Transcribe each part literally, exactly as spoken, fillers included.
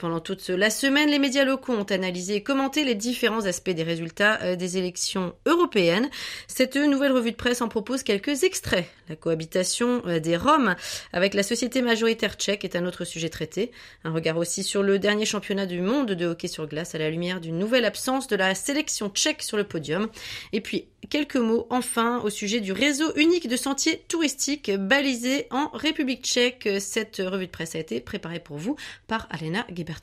Pendant toute la semaine, les médias locaux ont analysé et commenté les différents aspects des résultats des élections européennes. Cette nouvelle revue de presse en propose quelques extraits. La cohabitation des Roms avec la société majoritaire tchèque est un autre sujet traité. Un regard aussi sur le dernier championnat du monde de hockey sur glace à la lumière d'une nouvelle absence de la sélection tchèque sur le podium. Et puis, quelques mots enfin au sujet du réseau unique de sentiers touristiques balisés en République tchèque. Cette revue de presse a été préparée pour vous par Alena Gebertova.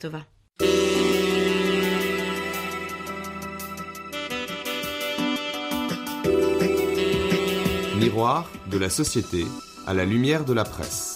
Miroir de la société à la lumière de la presse.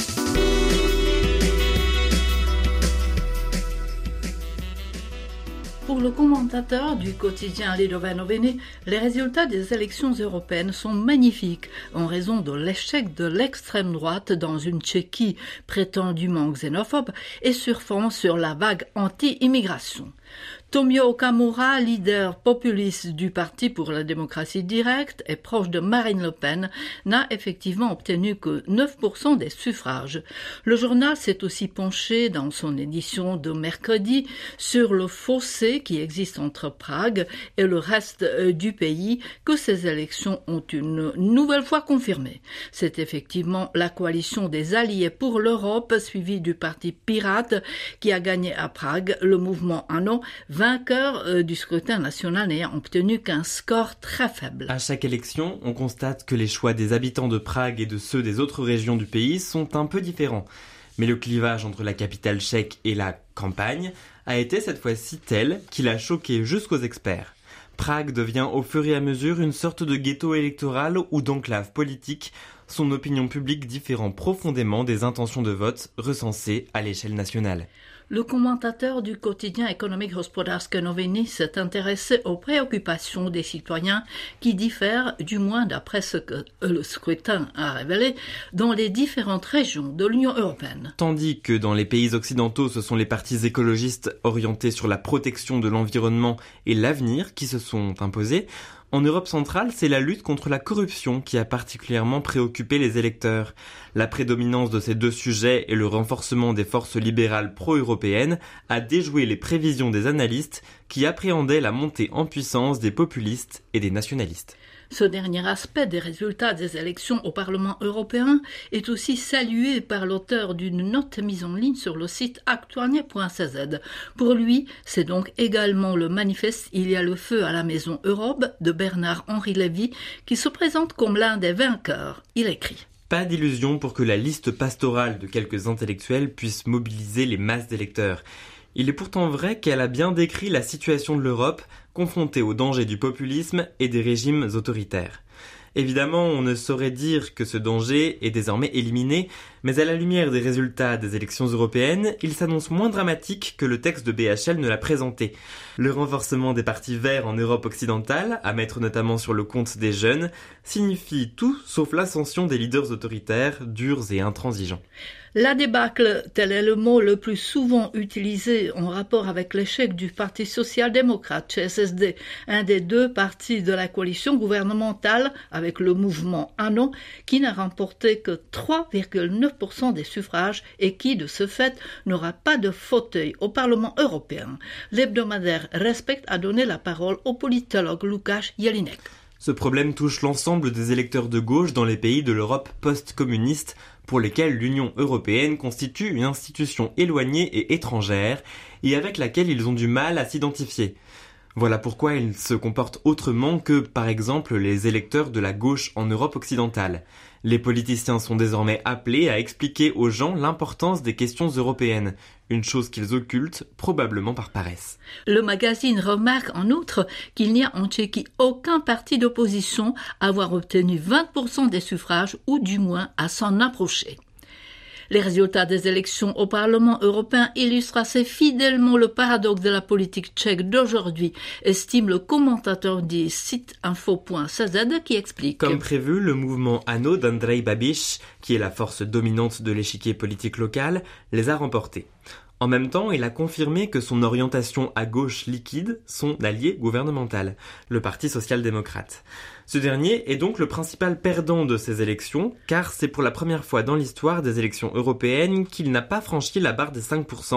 Pour le commentateur du quotidien Lidové noviny, les résultats des élections européennes sont magnifiques en raison de l'échec de l'extrême droite dans une Tchéquie prétendument xénophobe et surfant sur la vague anti-immigration. Tomio Okamura, leader populiste du Parti pour la démocratie directe et proche de Marine Le Pen, n'a effectivement obtenu que neuf pour cent des suffrages. Le journal s'est aussi penché dans son édition de mercredi sur le fossé qui existe entre Prague et le reste du pays que ces élections ont une nouvelle fois confirmé. C'est effectivement la coalition des Alliés pour l'Europe, suivie du Parti Pirate, qui a gagné à Prague, le mouvement ANO, vainqueur du scrutin national n'ayant obtenu qu'un score très faible. À chaque élection, on constate que les choix des habitants de Prague et de ceux des autres régions du pays sont un peu différents. Mais le clivage entre la capitale tchèque et la campagne a été cette fois-ci tel qu'il a choqué jusqu'aux experts. Prague devient au fur et à mesure une sorte de ghetto électoral ou d'enclave politique, son opinion publique différant profondément des intentions de vote recensées à l'échelle nationale. Le commentateur du quotidien économique Hospodářské noviny s'est intéressé aux préoccupations des citoyens qui diffèrent, du moins d'après ce que le scrutin a révélé, dans les différentes régions de l'Union européenne. Tandis que dans les pays occidentaux, ce sont les partis écologistes orientés sur la protection de l'environnement et l'avenir qui se sont imposés, en Europe centrale, c'est la lutte contre la corruption qui a particulièrement préoccupé les électeurs. La prédominance de ces deux sujets et le renforcement des forces libérales pro-européennes a déjoué les prévisions des analystes qui appréhendaient la montée en puissance des populistes et des nationalistes. Ce dernier aspect des résultats des élections au Parlement européen est aussi salué par l'auteur d'une note mise en ligne sur le site actualnie point c z. Pour lui, c'est donc également le manifeste « Il y a le feu à la maison Europe » de Bernard-Henri Lévy qui se présente comme l'un des vainqueurs. Il écrit « Pas d'illusion pour que la liste pastorale de quelques intellectuels puisse mobiliser les masses d'électeurs. Il est pourtant vrai qu'elle a bien décrit la situation de l'Europe, confrontée au danger du populisme et des régimes autoritaires. Évidemment, on ne saurait dire que ce danger est désormais éliminé, mais à la lumière des résultats des élections européennes, il s'annonce moins dramatique que le texte de B H L ne l'a présenté. Le renforcement des partis verts en Europe occidentale, à mettre notamment sur le compte des jeunes, signifie tout sauf l'ascension des leaders autoritaires, durs et intransigeants. La débâcle, tel est le mot le plus souvent utilisé en rapport avec l'échec du Parti social-démocrate, C S S D, un des deux partis de la coalition gouvernementale avec le mouvement ANO, qui n'a remporté que trois virgule neuf pour cent des suffrages et qui, de ce fait, n'aura pas de fauteuil au Parlement européen. L'hebdomadaire Respect a donné la parole au politologue Lukáš Jelínek. Ce problème touche l'ensemble des électeurs de gauche dans les pays de l'Europe post-communiste, pour lesquels l'Union européenne constitue une institution éloignée et étrangère, et avec laquelle ils ont du mal à s'identifier. Voilà pourquoi ils se comportent autrement que, par exemple, les électeurs de la gauche en Europe occidentale. Les politiciens sont désormais appelés à expliquer aux gens l'importance des questions européennes, une chose qu'ils occultent probablement par paresse. Le magazine remarque en outre qu'il n'y a en Tchéquie aucun parti d'opposition à avoir obtenu vingt pour cent des suffrages ou du moins à s'en approcher. Les résultats des élections au Parlement européen illustrent assez fidèlement le paradoxe de la politique tchèque d'aujourd'hui, estime le commentateur du site info point c z qui explique. Comme prévu, le mouvement ANO d'Andrej Babiš, qui est la force dominante de l'échiquier politique local, les a remportés. En même temps, il a confirmé que son orientation à gauche liquide son allié gouvernemental, le Parti social-démocrate. Ce dernier est donc le principal perdant de ces élections, car c'est pour la première fois dans l'histoire des élections européennes qu'il n'a pas franchi la barre des cinq pour cent,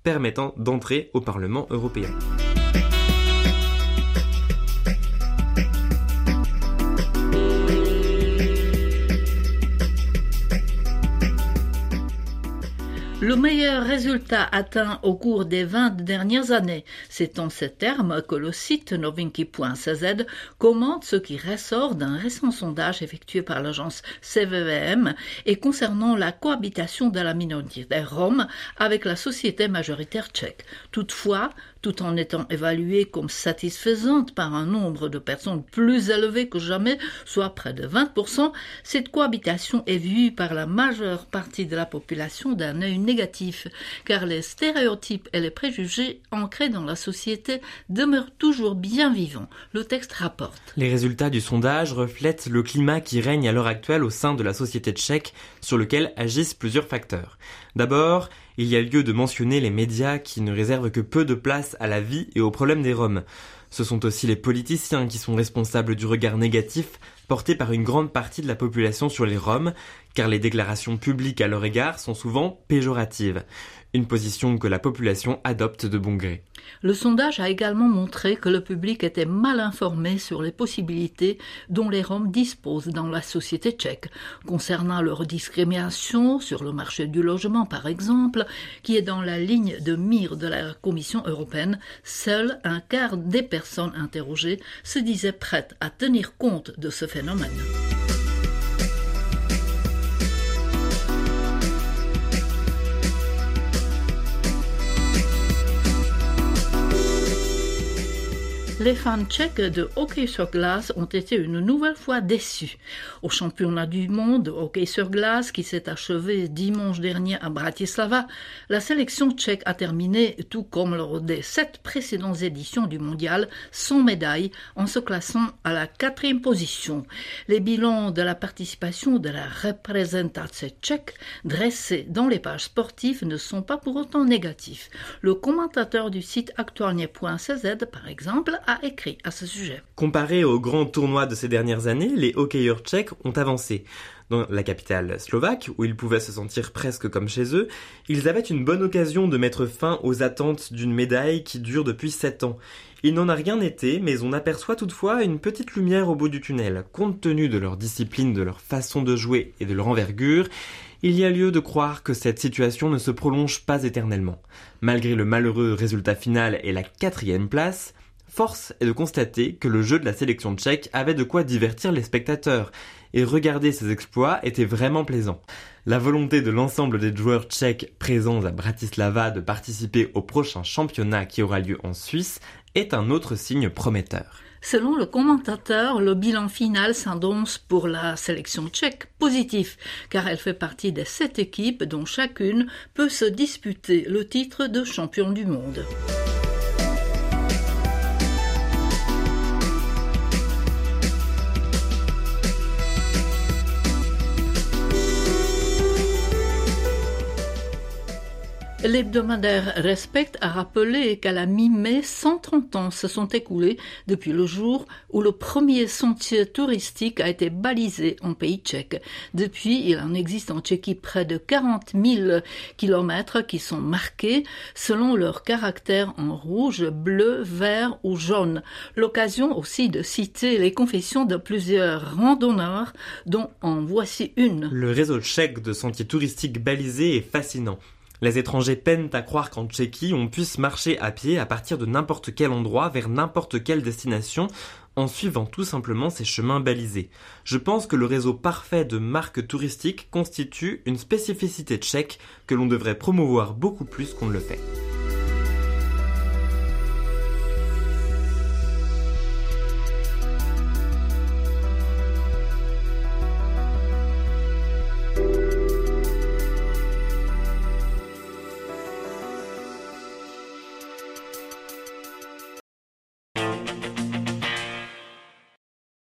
permettant d'entrer au Parlement européen. Le meilleur résultat atteint au cours des vingt dernières années, c'est en ces termes que le site novinky point c z commente ce qui ressort d'un récent sondage effectué par l'agence C V V M et concernant la cohabitation de la minorité rom avec la société majoritaire tchèque. Toutefois, tout en étant évaluée comme satisfaisante par un nombre de personnes plus élevé que jamais, soit près de vingt pour cent, cette cohabitation est vue par la majeure partie de la population d'un œil négatif, car les stéréotypes et les préjugés ancrés dans la société demeurent toujours bien vivants. Le texte rapporte. Les résultats du sondage reflètent le climat qui règne à l'heure actuelle au sein de la société tchèque, sur lequel agissent plusieurs facteurs. D'abord, il y a lieu de mentionner les médias qui ne réservent que peu de place à la vie et aux problèmes des Roms. Ce sont aussi les politiciens qui sont responsables du regard négatif porté par une grande partie de la population sur les Roms, car les déclarations publiques à leur égard sont souvent péjoratives. Une position que la population adopte de bon gré. Le sondage a également montré que le public était mal informé sur les possibilités dont les Roms disposent dans la société tchèque, concernant leur discrimination sur le marché du logement par exemple, qui est dans la ligne de mire de la Commission européenne. Seul un quart des personnes interrogées se disaient prêtes à tenir compte de ce phénomène. Les fans tchèques de hockey sur glace ont été une nouvelle fois déçus. Au championnat du monde de hockey sur glace qui s'est achevé dimanche dernier à Bratislava, la sélection tchèque a terminé, tout comme lors des sept précédentes éditions du mondial, sans médaille, en se classant à la quatrième position. Les bilans de la participation de la représentation tchèque dressés dans les pages sportives ne sont pas pour autant négatifs. Le commentateur du site aktualnie point c z, par exemple, a écrit à ce sujet. Comparé aux grands tournois de ces dernières années, les hockeyeurs tchèques ont avancé. Dans la capitale slovaque, où ils pouvaient se sentir presque comme chez eux, ils avaient une bonne occasion de mettre fin aux attentes d'une médaille qui dure depuis sept ans. Il n'en a rien été, mais on aperçoit toutefois une petite lumière au bout du tunnel. Compte tenu de leur discipline, de leur façon de jouer et de leur envergure, il y a lieu de croire que cette situation ne se prolonge pas éternellement. Malgré le malheureux résultat final et la quatrième place, force est de constater que le jeu de la sélection tchèque avait de quoi divertir les spectateurs, et regarder ces exploits était vraiment plaisant. La volonté de l'ensemble des joueurs tchèques présents à Bratislava de participer au prochain championnat qui aura lieu en Suisse est un autre signe prometteur. Selon le commentateur, le bilan final s'annonce pour la sélection tchèque positif, car elle fait partie des sept équipes dont chacune peut se disputer le titre de champion du monde. L'hebdomadaire Respect a rappelé qu'à la mi-mai, cent trente ans se sont écoulés depuis le jour où le premier sentier touristique a été balisé en pays tchèque. Depuis, il en existe en Tchéquie près de quarante mille kilomètres qui sont marqués selon leur caractère en rouge, bleu, vert ou jaune. L'occasion aussi de citer les confessions de plusieurs randonneurs, dont en voici une. Le réseau tchèque de sentiers touristiques balisés est fascinant. Les étrangers peinent à croire qu'en Tchéquie, on puisse marcher à pied à partir de n'importe quel endroit vers n'importe quelle destination en suivant tout simplement ces chemins balisés. Je pense que le réseau parfait de marques touristiques constitue une spécificité tchèque que l'on devrait promouvoir beaucoup plus qu'on ne le fait.